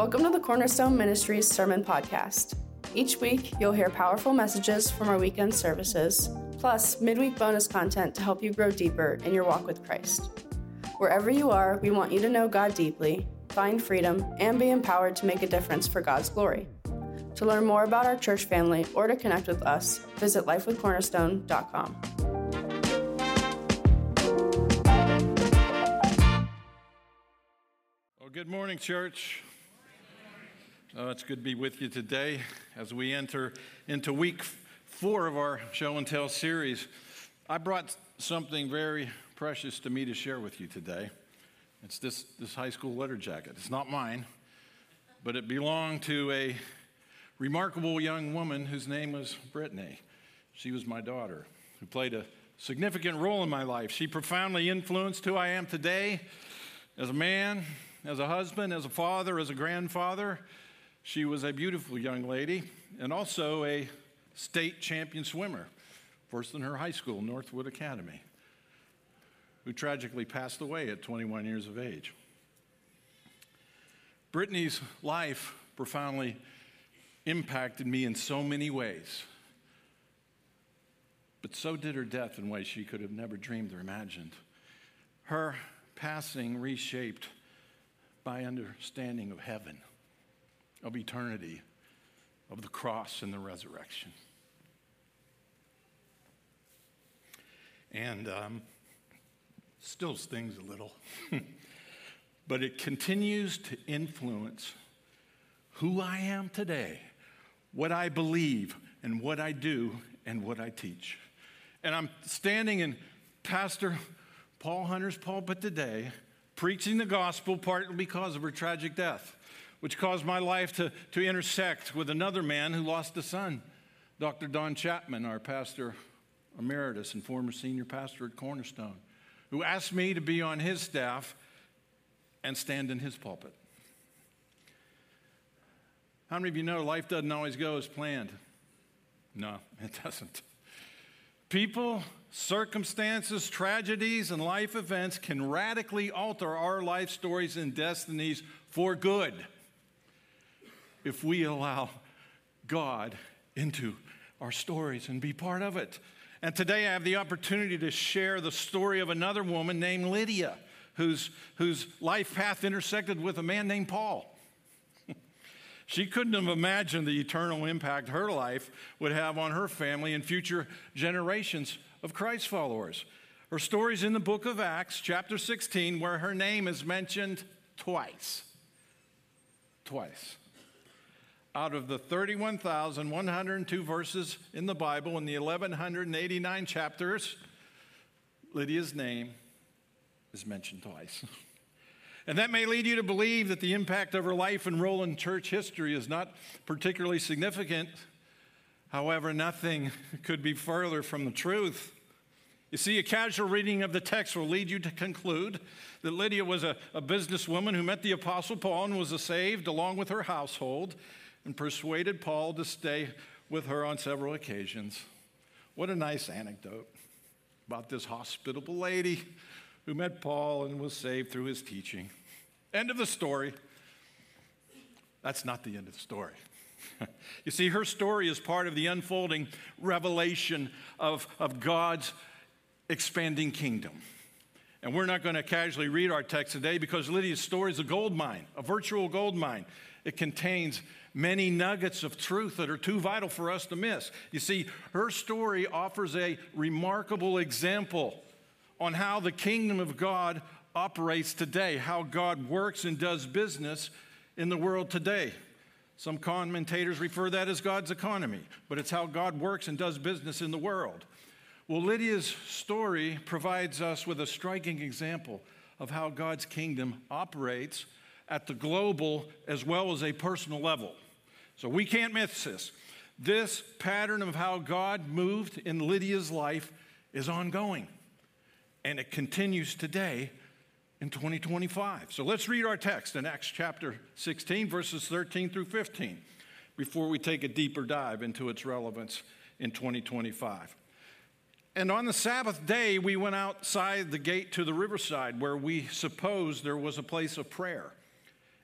Welcome to the Cornerstone Ministries Sermon Podcast. Each week, you'll hear powerful messages from our weekend services, plus midweek bonus content to help you grow deeper in your walk with Christ. Wherever you are, we want you to know God deeply, find freedom, and be empowered to make a difference for God's glory. To learn more about our church family or to connect with us, visit lifewithcornerstone.com. Well, good morning, church. It's good to be with you today as we enter into week 4 of our Show and Tell series. I brought something very precious to me to share with you today. It's this high school letter jacket. It's not mine, but it belonged to a remarkable young woman whose name was Brittany. She was my daughter, who played a significant role in my life. She profoundly influenced who I am today as a man, as a husband, as a father, as a grandfather. She was a beautiful young lady and also a state champion swimmer, first in her high school, Northwood Academy, who tragically passed away at 21 years of age. Brittany's life profoundly impacted me in so many ways, but so did her death in ways she could have never dreamed or imagined. Her passing reshaped my understanding of heaven, of eternity, of the cross and the resurrection. And still stings a little, but it continues to influence who I am today, what I believe, and what I do, and what I teach. And I'm standing in Pastor Paul Hunter's pulpit today, preaching the gospel, partly because of her tragic death, which caused my life to intersect with another man who lost a son, Dr. Don Chapman, our pastor emeritus and former senior pastor at Cornerstone, who asked me to be on his staff and stand in his pulpit. How many of you know life doesn't always go as planned? No, it doesn't. People, circumstances, tragedies, and life events can radically alter our life stories and destinies for good if we allow God into our stories and be part of it. And today I have the opportunity to share the story of another woman named Lydia, whose life path intersected with a man named Paul. She couldn't have imagined the eternal impact her life would have on her family and future generations of Christ followers. Her story is in the book of Acts, chapter 16, where her name is mentioned twice. Twice. Out of the 31,102 verses in the Bible and the 1,189 chapters, Lydia's name is mentioned twice. And that may lead you to believe that the impact of her life and role in church history is not particularly significant. However, nothing could be further from the truth. You see, a casual reading of the text will lead you to conclude that Lydia was a businesswoman who met the Apostle Paul and was saved along with her household and persuaded Paul to stay with her on several occasions. What a nice anecdote about this hospitable lady who met Paul and was saved through his teaching. End of the story. That's not the end of the story. You see, her story is part of the unfolding revelation of God's expanding kingdom. And we're not going to casually read our text today because Lydia's story is a gold mine, a virtual gold mine. It contains many nuggets of truth that are too vital for us to miss. You see, her story offers a remarkable example on how the kingdom of God operates today, how God works and does business in the world today. Some commentators refer that as God's economy, but it's how God works and does business in the world. Well, Lydia's story provides us with a striking example of how God's kingdom operates at the global as well as a personal level. So we can't miss this. This pattern of how God moved in Lydia's life is ongoing. And it continues today in 2025. So let's read our text in Acts chapter 16, verses 13 through 15, before we take a deeper dive into its relevance in 2025. And on the Sabbath day, we went outside the gate to the riverside where we supposed there was a place of prayer.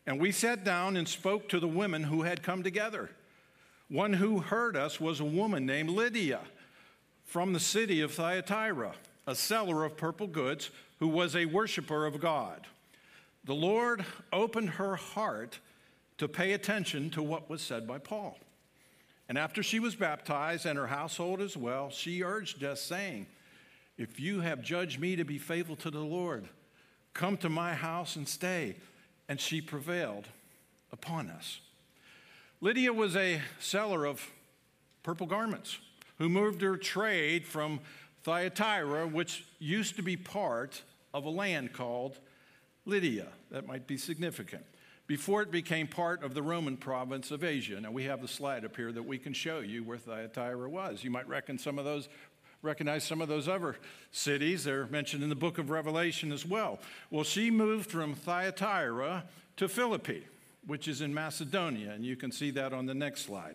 And we sat down and spoke to the women who had come together. One who heard us was a woman named Lydia from the city of Thyatira, a seller of purple goods who was a worshiper of God. The Lord opened her heart to pay attention to what was said by Paul. And after she was baptized, and her household as well, she urged us, saying, "If you have judged me to be faithful to the Lord, come to my house and stay." And she prevailed upon us. Lydia was a seller of purple garments who moved her trade from Thyatira, which used to be part of a land called Lydia. That might be significant. Before it became part of the Roman province of Asia. Now, we have the slide up here that we can show you where Thyatira was. You might recognize some of those other cities. They're mentioned in the book of Revelation as well. Well, she moved from Thyatira to Philippi, which is in Macedonia, and you can see that on the next slide.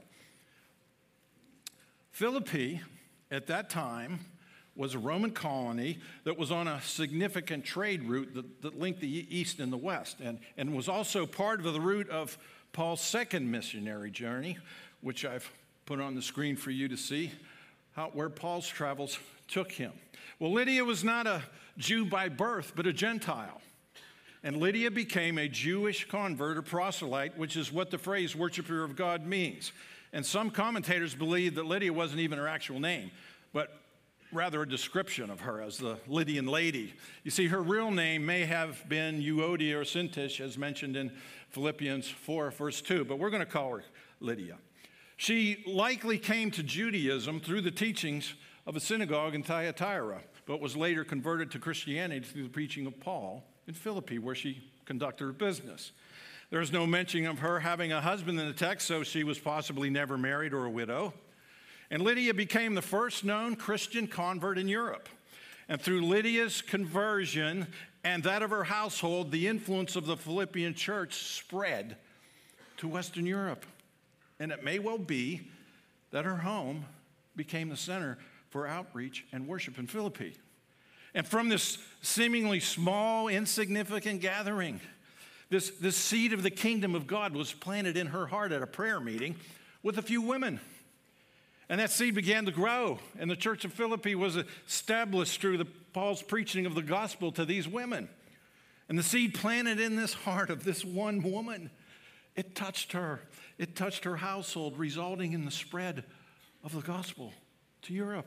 Philippi, at that time, was a Roman colony that was on a significant trade route that linked the east and the west, and was also part of the route of Paul's second missionary journey, which I've put on the screen for you to see, where Paul's travels took him. Well, Lydia was not a Jew by birth, but a Gentile. And Lydia became a Jewish convert or proselyte, which is what the phrase worshiper of God means. And some commentators believe that Lydia wasn't even her actual name, but rather a description of her as the Lydian lady. You see, her real name may have been Euodia or Syntyche, as mentioned in Philippians 4, verse 2, but we're going to call her Lydia. She likely came to Judaism through the teachings of a synagogue in Thyatira, but was later converted to Christianity through the preaching of Paul in Philippi, where she conducted her business. There's no mention of her having a husband in the text, so she was possibly never married or a widow. And Lydia became the first known Christian convert in Europe. And through Lydia's conversion and that of her household, the influence of the Philippian church spread to Western Europe. And it may well be that her home became the center for outreach and worship in Philippi. And from this seemingly small, insignificant gathering, this seed of the kingdom of God was planted in her heart at a prayer meeting with a few women. And that seed began to grow, and the church of Philippi was established through Paul's preaching of the gospel to these women. And the seed planted in this heart of this one woman, it touched her. It touched her household, resulting in the spread of the gospel to Europe.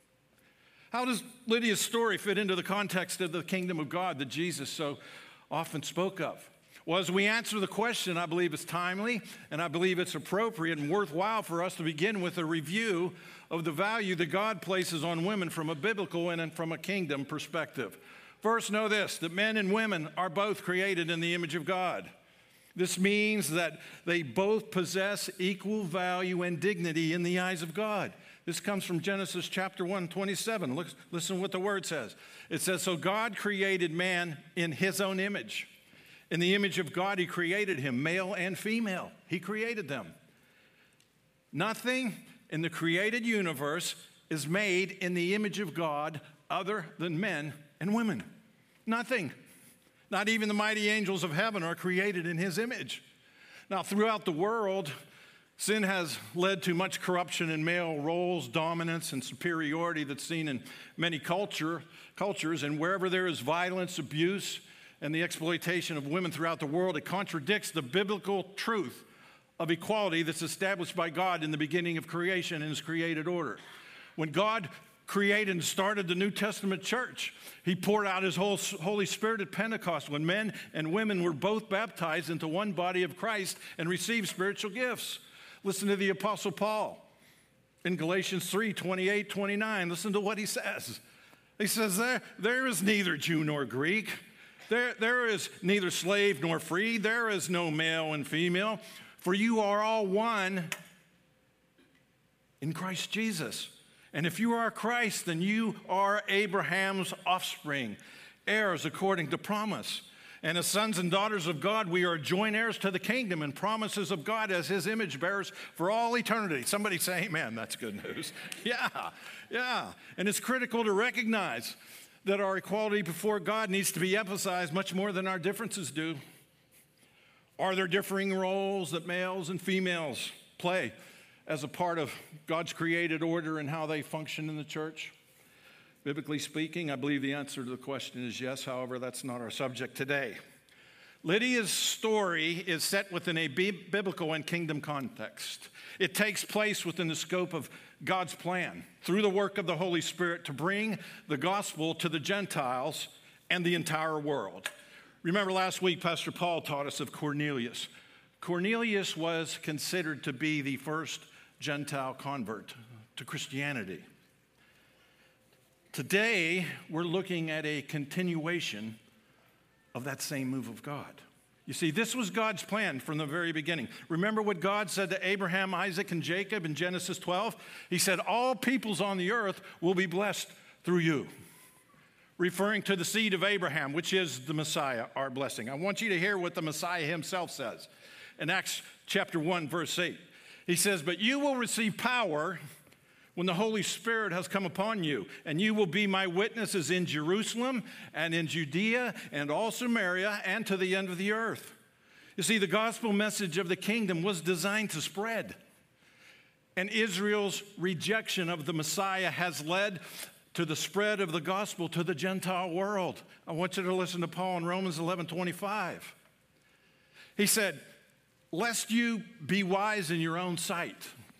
How does Lydia's story fit into the context of the kingdom of God that Jesus so often spoke of? Well, as we answer the question, I believe it's timely, and I believe it's appropriate and worthwhile for us to begin with a review of the value that God places on women from a biblical and from a kingdom perspective. First, know this, that men and women are both created in the image of God. This means that they both possess equal value and dignity in the eyes of God. This comes from Genesis chapter 1:27. Listen to what the word says. It says, "So God created man in his own image. In the image of God, he created him, male and female. He created them." Nothing in the created universe is made in the image of God other than men and women. Nothing. Not even the mighty angels of heaven are created in his image. Now, throughout the world, sin has led to much corruption in male roles, dominance, and superiority that's seen in many cultures. And wherever there is violence, abuse, and the exploitation of women throughout the world, it contradicts the biblical truth of equality that's established by God in the beginning of creation in his created order. When God created and started the New Testament church, he poured out his Holy Spirit at Pentecost when men and women were both baptized into one body of Christ and received spiritual gifts. Listen to the Apostle Paul in Galatians 3:28, 29. Listen to what he says. He says, there is neither Jew nor Greek. There is neither slave nor free. There is no male and female. For you are all one in Christ Jesus. And if you are Christ, then you are Abraham's offspring, heirs according to promise. And as sons and daughters of God, we are joint heirs to the kingdom and promises of God as his image bearers for all eternity. Somebody say amen. That's good news. Yeah. And it's critical to recognize that our equality before God needs to be emphasized much more than our differences do. Are there differing roles that males and females play as a part of God's created order and how they function in the church? Biblically speaking, I believe the answer to the question is yes. However, that's not our subject today. Lydia's story is set within a biblical and kingdom context. It takes place within the scope of God's plan through the work of the Holy Spirit to bring the gospel to the Gentiles and the entire world. Remember last week, Pastor Paul taught us of Cornelius. Cornelius was considered to be the first Gentile convert to Christianity. Today, we're looking at a continuation of that same move of God. You see, this was God's plan from the very beginning. Remember what God said to Abraham, Isaac, and Jacob in Genesis 12? He said, all peoples on the earth will be blessed through you, referring to the seed of Abraham, which is the Messiah, our blessing. I want you to hear what the Messiah himself says. In Acts chapter 1, verse 8, he says, but you will receive power when the Holy Spirit has come upon you, and you will be my witnesses in Jerusalem and in Judea and all Samaria and to the end of the earth. You see, the gospel message of the kingdom was designed to spread, and Israel's rejection of the Messiah has led to the spread of the gospel to the Gentile world. I want you to listen to Paul in Romans 11:25. He said, lest you be wise in your own sight,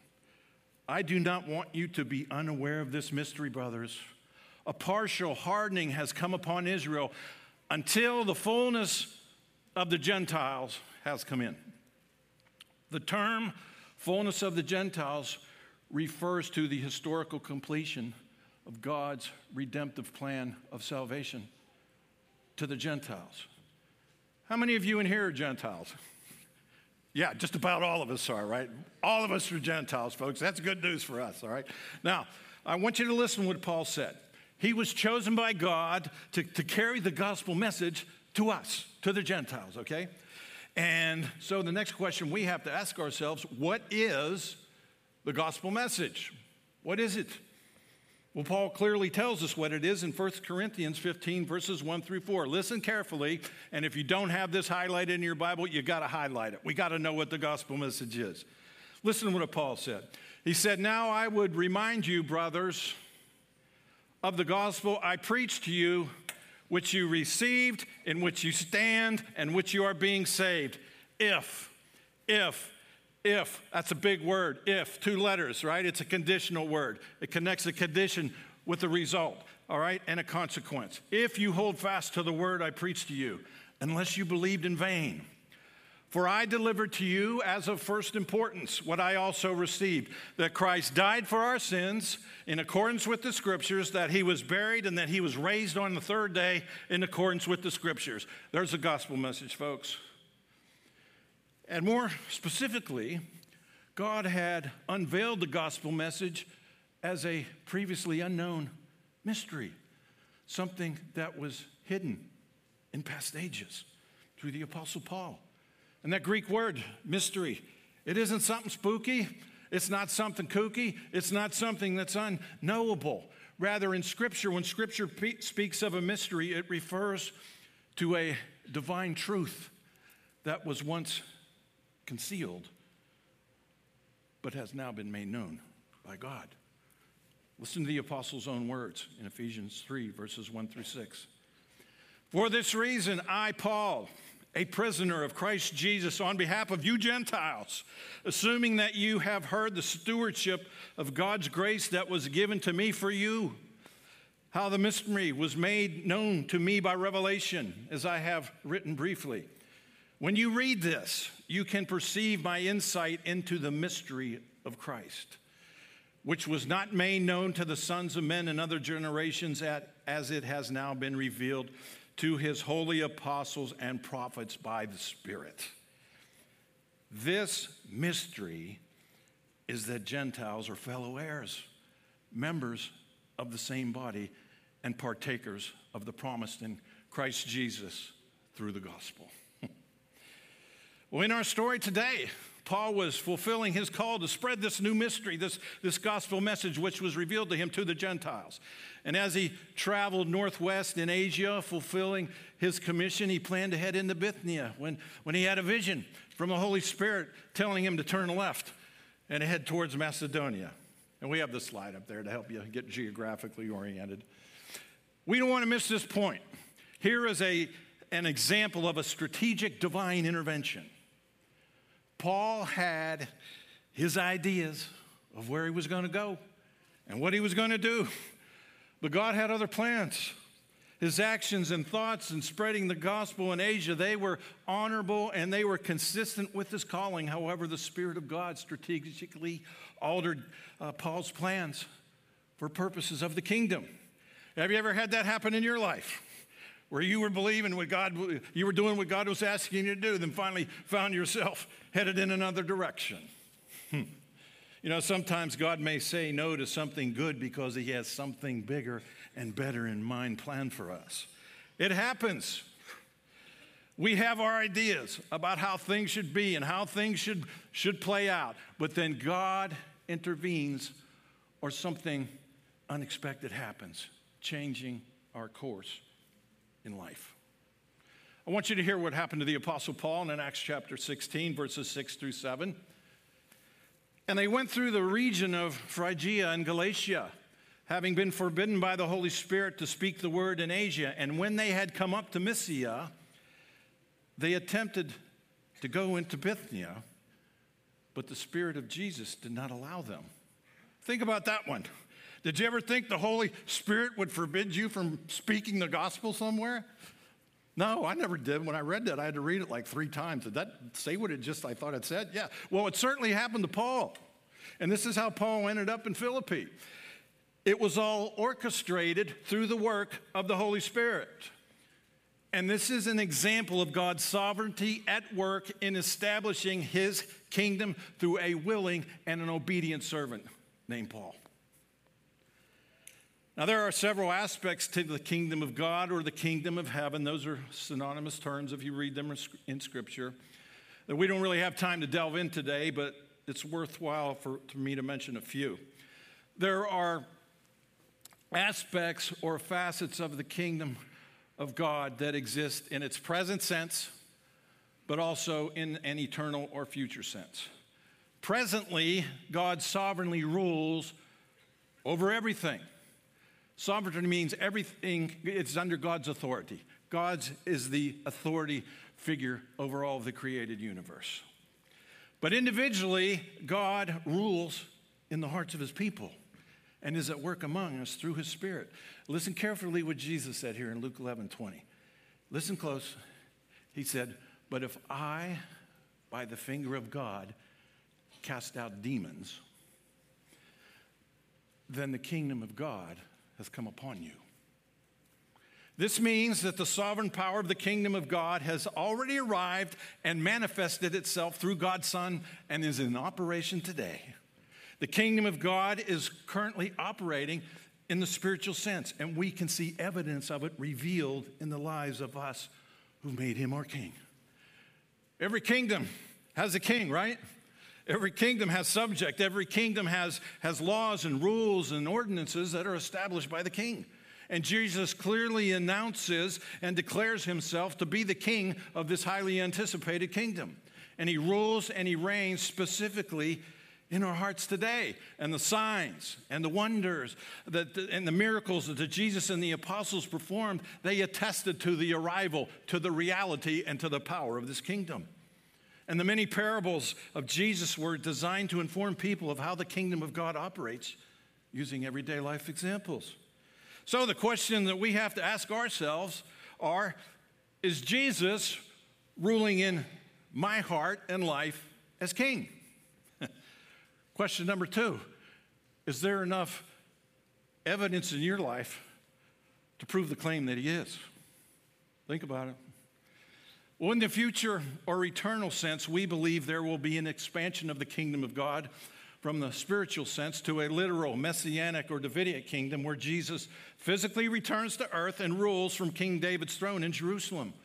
I do not want you to be unaware of this mystery, brothers. A partial hardening has come upon Israel until the fullness of the Gentiles has come in. The term fullness of the Gentiles refers to the historical completion of God's redemptive plan of salvation to the Gentiles. How many of you in here are Gentiles? Yeah, just about all of us are, right? All of us are Gentiles, folks. That's good news for us, all right? Now, I want you to listen to what Paul said. He was chosen by God to carry the gospel message to us, to the Gentiles, okay? And so the next question we have to ask ourselves, what is the gospel message? What is it? Well, Paul clearly tells us what it is in 1 Corinthians 15, verses 1 through 4. Listen carefully, and if you don't have this highlighted in your Bible, you got to highlight it. We got to know what the gospel message is. Listen to what Paul said. He said, now I would remind you, brothers, of the gospel I preached to you, which you received, in which you stand, and which you are being saved. If, that's a big word, if, 2 letters, right? It's a conditional word. It connects a condition with a result, all right, and a consequence. If you hold fast to the word I preached to you, unless you believed in vain. For I delivered to you as of first importance what I also received, that Christ died for our sins in accordance with the Scriptures, that he was buried, and that he was raised on the third day in accordance with the Scriptures. There's the gospel message, folks. And more specifically, God had unveiled the gospel message as a previously unknown mystery, something that was hidden in past ages through the Apostle Paul. And that Greek word, mystery, it isn't something spooky. It's not something kooky. It's not something that's unknowable. Rather, in Scripture, when Scripture speaks of a mystery, it refers to a divine truth that was once concealed, but has now been made known by God. Listen to the apostle's own words in Ephesians 3, verses 1 through 6. For this reason, I, Paul, a prisoner of Christ Jesus, on behalf of you Gentiles, assuming that you have heard the stewardship of God's grace that was given to me for you, how the mystery was made known to me by revelation, as I have written briefly. When you read this, you can perceive my insight into the mystery of Christ, which was not made known to the sons of men in other generations as it has now been revealed to his holy apostles and prophets by the Spirit. This mystery is that Gentiles are fellow heirs, members of the same body, and partakers of the promise in Christ Jesus through the gospel. Well, in our story today, Paul was fulfilling his call to spread this new mystery, this gospel message which was revealed to him to the Gentiles. And as he traveled northwest in Asia, fulfilling his commission, he planned to head into Bithynia when he had a vision from the Holy Spirit telling him to turn left and head towards Macedonia. And we have the slide up there to help you get geographically oriented. We don't want to miss this point. Here is an example of a strategic divine intervention. Paul had his ideas of where he was going to go and what he was going to do, but God had other plans. His actions and thoughts in spreading the gospel in Asia, they were honorable and they were consistent with his calling. However, the Spirit of God strategically altered Paul's plans for purposes of the kingdom. Have you ever had that happen in your life? Where you were believing what God, you were doing what God was asking you to do, then finally found yourself headed in another direction. You know, sometimes God may say no to something good because he has something bigger and better in mind planned for us. It happens. We have our ideas about how things should be and how things should play out, but then God intervenes or something unexpected happens, changing our course in life. I want you to hear what happened to the Apostle Paul in Acts chapter 16, verses 6 through 7. And they went through the region of Phrygia and Galatia, having been forbidden by the Holy Spirit to speak the word in Asia. And when they had come up to Mysia, they attempted to go into Bithynia, but the Spirit of Jesus did not allow them. Think about that one. Did you ever think the Holy Spirit would forbid you from speaking the gospel somewhere? No, I never did. When I read that, I had to read it like 3 times. Did that say what I thought it said? Yeah. Well, it certainly happened to Paul. And this is how Paul ended up in Philippi. It was all orchestrated through the work of the Holy Spirit. And this is an example of God's sovereignty at work in establishing his kingdom through a willing and an obedient servant named Paul. Now, there are several aspects to the kingdom of God or the kingdom of heaven. Those are synonymous terms if you read them in Scripture, that we don't really have time to delve in today, but it's worthwhile for me to mention a few. There are aspects or facets of the kingdom of God that exist in its present sense, but also in an eternal or future sense. Presently, God sovereignly rules over everything. Sovereignty means everything, it's under God's authority. God is the authority figure over all of the created universe. But individually, God rules in the hearts of his people and is at work among us through his Spirit. Listen carefully what Jesus said here in Luke 11:20. Listen close. He said, "But if I, by the finger of God, cast out demons, then the kingdom of God has come upon you." This means that the sovereign power of the kingdom of God has already arrived and manifested itself through God's Son and is in operation today. The kingdom of God is currently operating in the spiritual sense, and we can see evidence of it revealed in the lives of us who made him our king. Every kingdom has a king, right? Every kingdom has subject. Every kingdom has laws and rules and ordinances that are established by the king. And Jesus clearly announces and declares himself to be the king of this highly anticipated kingdom. And he rules and he reigns specifically in our hearts today. And the signs and the wonders and the miracles that Jesus and the apostles performed, they attested to the arrival, to the reality, and to the power of this kingdom. And the many parables of Jesus were designed to inform people of how the kingdom of God operates using everyday life examples. So the question that we have to ask ourselves is Jesus ruling in my heart and life as king? Question number 2, is there enough evidence in your life to prove the claim that he is? Think about it. Well, in the future or eternal sense, we believe there will be an expansion of the kingdom of God from the spiritual sense to a literal messianic or Davidic kingdom where Jesus physically returns to earth and rules from King David's throne in Jerusalem.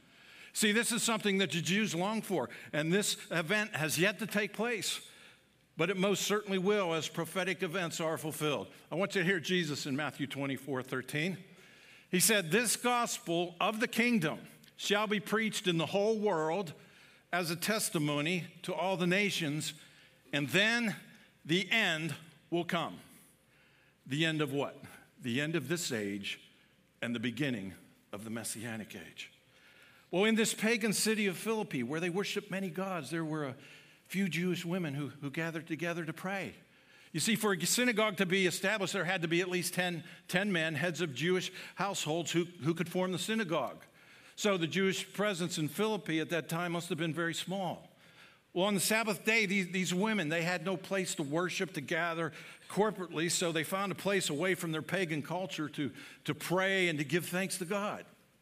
See, this is something that the Jews long for, and this event has yet to take place, but it most certainly will as prophetic events are fulfilled. I want you to hear Jesus in Matthew 24:13. He said, "This gospel of the kingdom shall be preached in the whole world as a testimony to all the nations, and then the end will come." The end of what? The end of this age and the beginning of the Messianic age. Well, in this pagan city of Philippi, where they worshiped many gods, there were a few Jewish women who gathered together to pray. You see, for a synagogue to be established, there had to be at least 10 men, heads of Jewish households who could form the synagogue. So the Jewish presence in Philippi at that time must have been very small. Well, on the Sabbath day, these women, they had no place to worship, to gather corporately, so they found a place away from their pagan culture to pray and to give thanks to God.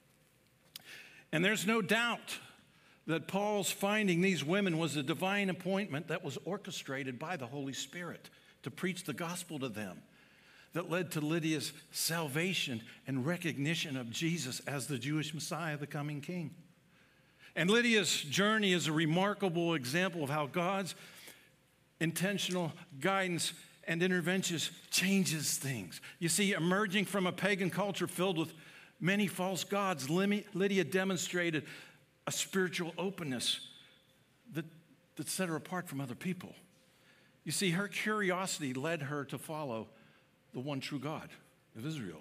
And there's no doubt that Paul's finding these women was a divine appointment that was orchestrated by the Holy Spirit to preach the gospel to them, that led to Lydia's salvation and recognition of Jesus as the Jewish Messiah, the coming King. And Lydia's journey is a remarkable example of how God's intentional guidance and interventions changes things. You see, emerging from a pagan culture filled with many false gods, Lydia demonstrated a spiritual openness that set her apart from other people. You see, her curiosity led her to follow the one true God of Israel.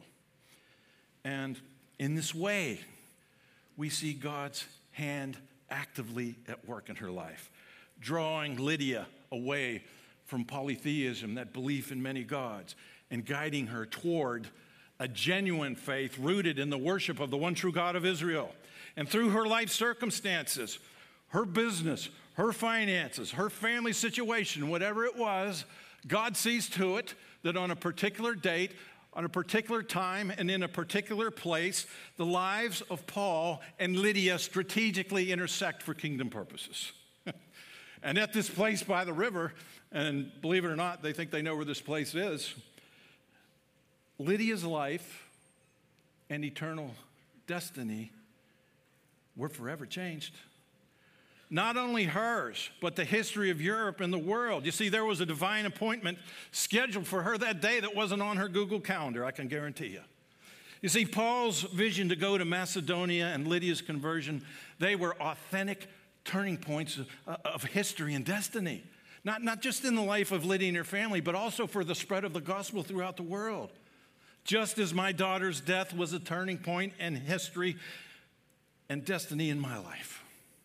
And in this way, we see God's hand actively at work in her life, drawing Lydia away from polytheism, that belief in many gods, and guiding her toward a genuine faith rooted in the worship of the one true God of Israel. And through her life circumstances, her business, her finances, her family situation, whatever it was, God sees to it that on a particular date, on a particular time, and in a particular place, the lives of Paul and Lydia strategically intersect for kingdom purposes. And at this place by the river, and believe it or not, they think they know where this place is, Lydia's life and eternal destiny were forever changed. Not only hers, but the history of Europe and the world. You see, there was a divine appointment scheduled for her that day that wasn't on her Google Calendar, I can guarantee you. You see, Paul's vision to go to Macedonia and Lydia's conversion, they were authentic turning points of history and destiny. Not just in the life of Lydia and her family, but also for the spread of the gospel throughout the world. Just as my daughter's death was a turning point in history and destiny in my life,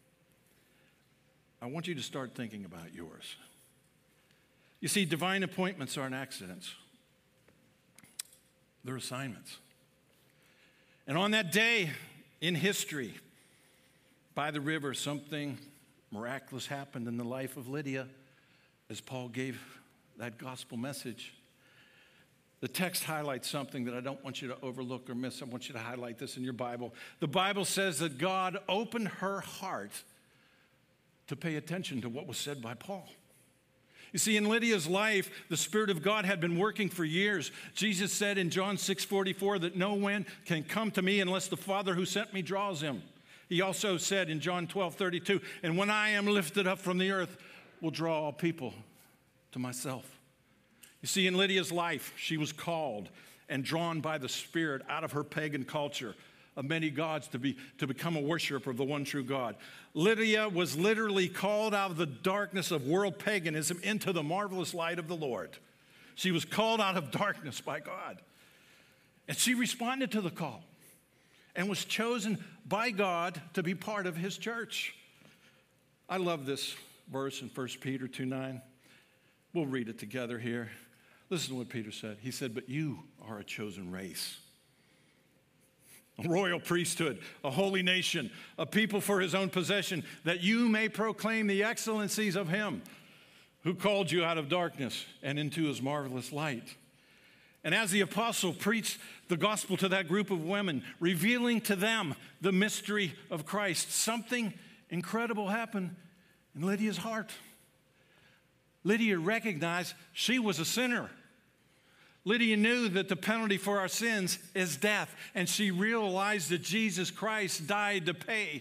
I want you to start thinking about yours. You see, divine appointments aren't accidents. They're assignments. And on that day in history, by the river, something miraculous happened in the life of Lydia as Paul gave that gospel message. The text highlights something that I don't want you to overlook or miss. I want you to highlight this in your Bible. The Bible says that God opened her heart to pay attention to what was said by Paul. You see, in Lydia's life, the Spirit of God had been working for years. Jesus said in John 6:44 that no one can come to me unless the Father who sent me draws him. He also said in John 12:32, and when I am lifted up from the earth, will draw all people to myself. You see, in Lydia's life, she was called and drawn by the Spirit out of her pagan culture of many gods to become a worshiper of the one true God. Lydia was literally called out of the darkness of world paganism into the marvelous light of the Lord. She was called out of darkness by God. And she responded to the call and was chosen by God to be part of his church. I love this verse in 1 Peter 2:9. We'll read it together here. Listen to what Peter said. He said, but you are a chosen race, a royal priesthood, a holy nation, a people for his own possession, that you may proclaim the excellencies of him who called you out of darkness and into his marvelous light. And as the apostle preached the gospel to that group of women, revealing to them the mystery of Christ, something incredible happened in Lydia's heart. Lydia recognized she was a sinner. Lydia knew that the penalty for our sins is death, and she realized that Jesus Christ died to pay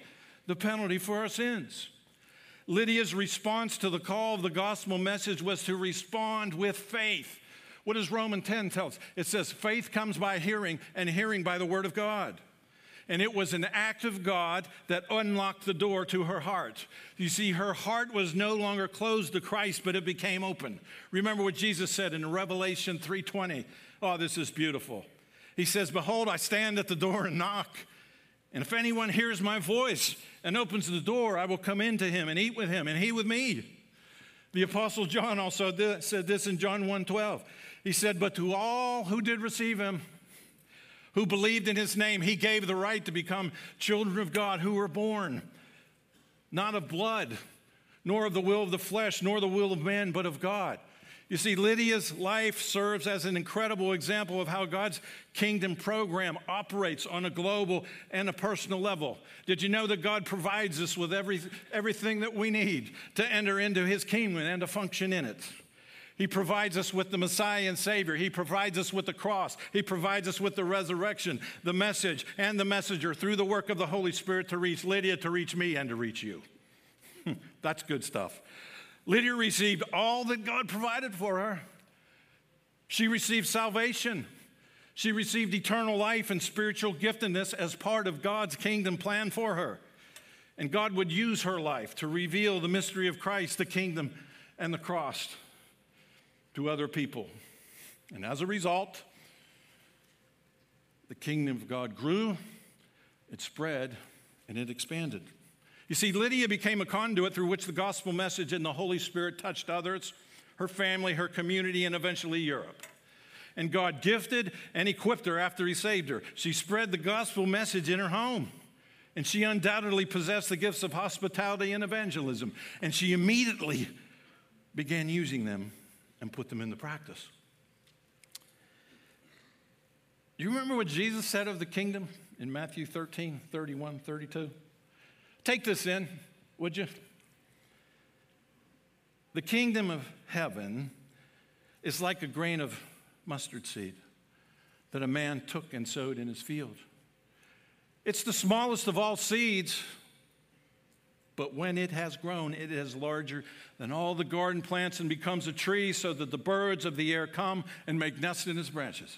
the penalty for our sins. Lydia's response to the call of the gospel message was to respond with faith. What does Romans 10 tell us? It says, faith comes by hearing, and hearing by the word of God. And it was an act of God that unlocked the door to her heart. You see, her heart was no longer closed to Christ, but it became open. Remember what Jesus said in Revelation 3:20. Oh, this is beautiful. He says, behold, I stand at the door and knock. And if anyone hears my voice and opens the door, I will come into him and eat with him and he with me. The Apostle John also said this in John 1:12. He said, but to all who did receive him, who believed in his name, he gave the right to become children of God, who were born not of blood, nor of the will of the flesh, nor the will of man, but of God. You see, Lydia's life serves as an incredible example of how God's kingdom program operates on a global and a personal level. Did you know that God provides us with everything that we need to enter into his kingdom and to function in it? He provides us with the Messiah and Savior. He provides us with the cross. He provides us with the resurrection, the message, and the messenger through the work of the Holy Spirit to reach Lydia, to reach me, and to reach you. That's good stuff. Lydia received all that God provided for her. She received salvation. She received eternal life and spiritual giftedness as part of God's kingdom plan for her. And God would use her life to reveal the mystery of Christ, the kingdom, and the cross to other people. And as a result, the kingdom of God grew, it spread, and it expanded. You see, Lydia became a conduit through which the gospel message and the Holy Spirit touched others, her family, her community, and eventually Europe. And God gifted and equipped her after he saved her. She spread the gospel message in her home. And she undoubtedly possessed the gifts of hospitality and evangelism. And she immediately began using them and put them into practice. Do you remember what Jesus said of the kingdom in Matthew 13, 31, 32? Take this in, would you? The kingdom of heaven is like a grain of mustard seed that a man took and sowed in his field. It's the smallest of all seeds, but when it has grown, it is larger than all the garden plants and becomes a tree so that the birds of the air come and make nests in its branches.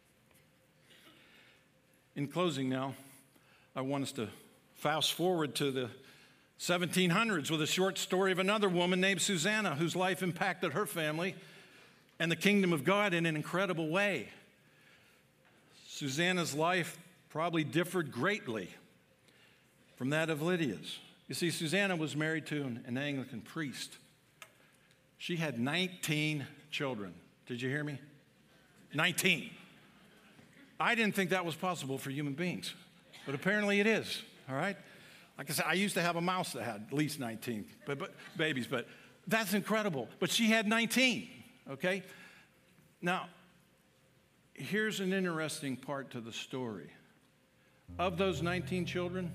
In closing now, I want us to fast forward to the 1700s with a short story of another woman named Susanna, whose life impacted her family and the kingdom of God in an incredible way. Susanna's life probably differed greatly from that of Lydia's. You see, Susanna was married to an Anglican priest. She had 19 children. Did you hear me? 19. I didn't think that was possible for human beings, but apparently it is, all right? Like I said, I used to have a mouse that had at least 19 babies, but that's incredible. But she had 19, okay? Now, here's an interesting part to the story. Of those 19 children,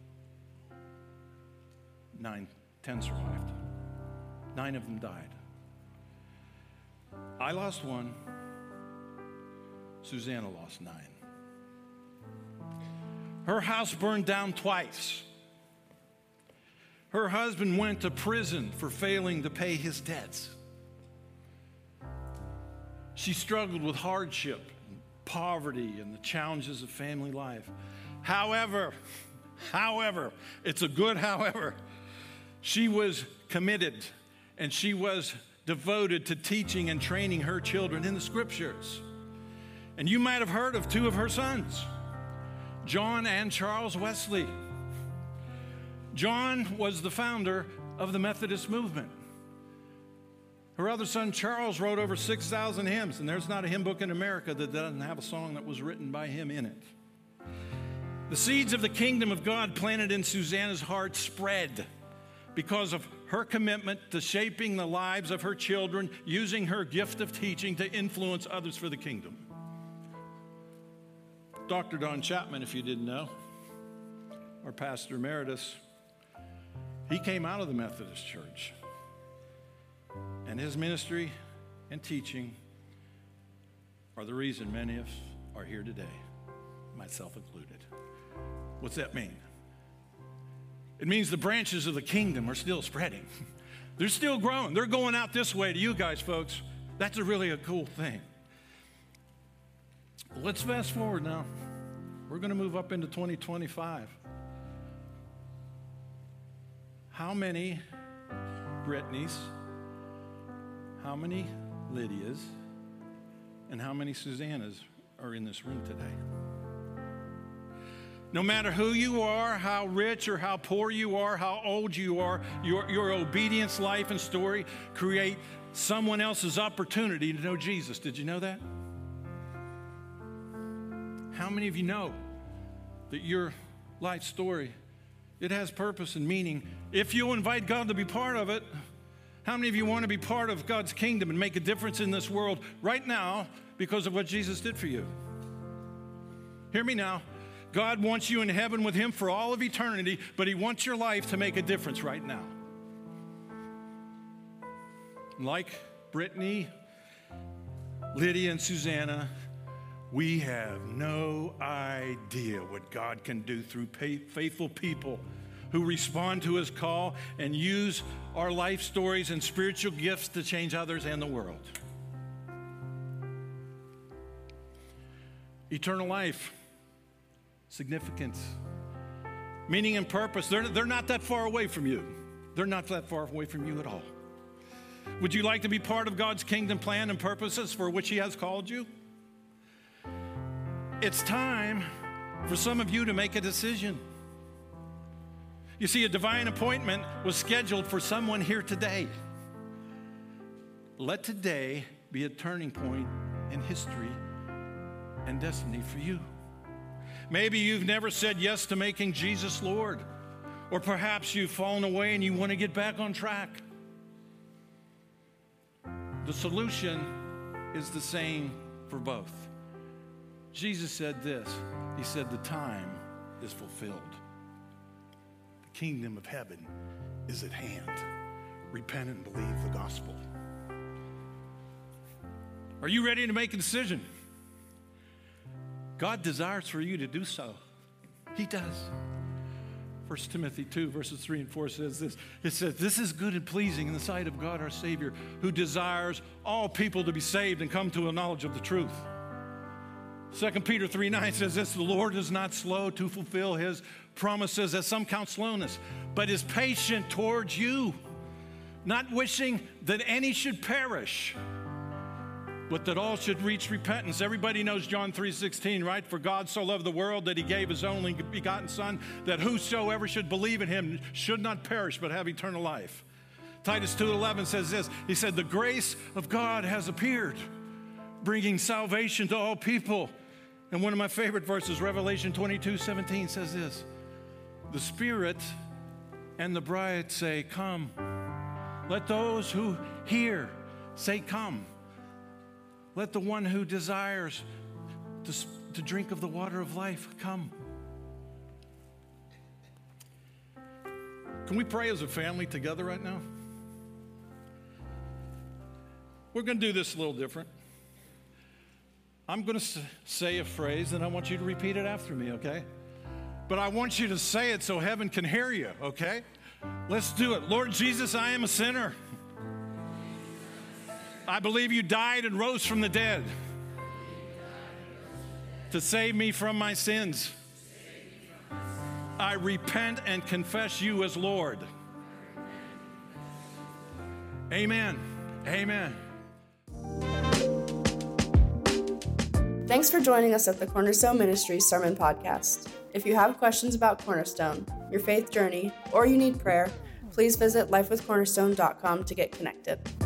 10 survived. 9 of them died. I lost 1. Susanna lost 9. Her house burned down twice. Her husband went to prison for failing to pay his debts. She struggled with hardship, and poverty, and the challenges of family life. However, it's a good however. She was committed and she was devoted to teaching and training her children in the scriptures. And you might have heard of 2 of her sons, John and Charles Wesley. John was the founder of the Methodist movement. Her other son, Charles, wrote over 6,000 hymns, and there's not a hymn book in America that doesn't have a song that was written by him in it. The seeds of the kingdom of God planted in Susanna's heart spread because of her commitment to shaping the lives of her children, using her gift of teaching to influence others for the kingdom. Dr. Don Chapman, if you didn't know, our pastor emeritus, he came out of the Methodist Church. And his ministry and teaching are the reason many of us are here today, myself included. What's that mean? It means the branches of the kingdom are still spreading. They're still growing. They're going out this way to you guys, folks. That's really a cool thing. Let's fast forward now. We're going to move up into 2025. How many Brittany's, how many Lydia's, and how many Susanna's are in this room today? No matter who you are, how rich or how poor you are, how old you are, your obedience, life, and story create someone else's opportunity to know Jesus. Did you know that? How many of you know that your life story, it has purpose and meaning? If you'll invite God to be part of it, how many of you want to be part of God's kingdom and make a difference in this world right now because of what Jesus did for you? Hear me now. God wants you in heaven with him for all of eternity, but he wants your life to make a difference right now. Like Brittany, Lydia, and Susanna, we have no idea what God can do through faithful people who respond to his call and use our life stories and spiritual gifts to change others and the world. Eternal life, significance, meaning and purpose, they're not that far away from you. They're not that far away from you at all. Would you like to be part of God's kingdom plan and purposes for which he has called you? It's time for some of you to make a decision. You see, a divine appointment was scheduled for someone here today. Let today be a turning point in history and destiny for you. Maybe you've never said yes to making Jesus Lord, or perhaps you've fallen away and you want to get back on track. The solution is the same for both. Jesus said this. He said, the time is fulfilled. The kingdom of heaven is at hand. Repent and believe the gospel. Are you ready to make a decision? God desires for you to do so. He does. 1 Timothy 2, verses 3 and 4 says this. It says, this is good and pleasing in the sight of God our Savior, who desires all people to be saved and come to a knowledge of the truth. 2 Peter 3:9 says this, the Lord is not slow to fulfill his promises, as some count slowness, but is patient towards you, not wishing that any should perish, but that all should reach repentance. Everybody knows John 3:16, right? For God so loved the world that he gave his only begotten Son, that whosoever should believe in him should not perish, but have eternal life. Titus 2:11 says this. He said, the grace of God has appeared, bringing salvation to all people. And one of my favorite verses, Revelation 22:17 says this. The Spirit and the bride say, come. Let those who hear say, come. Let the one who desires to drink of the water of life come. Can we pray as a family together right now? We're going to do this a little different. I'm going to say a phrase, and I want you to repeat it after me, okay? But I want you to say it so heaven can hear you, okay? Let's do it. Lord Jesus, I am a sinner. I believe you died and rose from the dead to save me from my sins. I repent and confess you as Lord. Amen. Amen. Thanks for joining us at the Cornerstone Ministries Sermon Podcast. If you have questions about Cornerstone, your faith journey, or you need prayer, please visit lifewithcornerstone.com to get connected.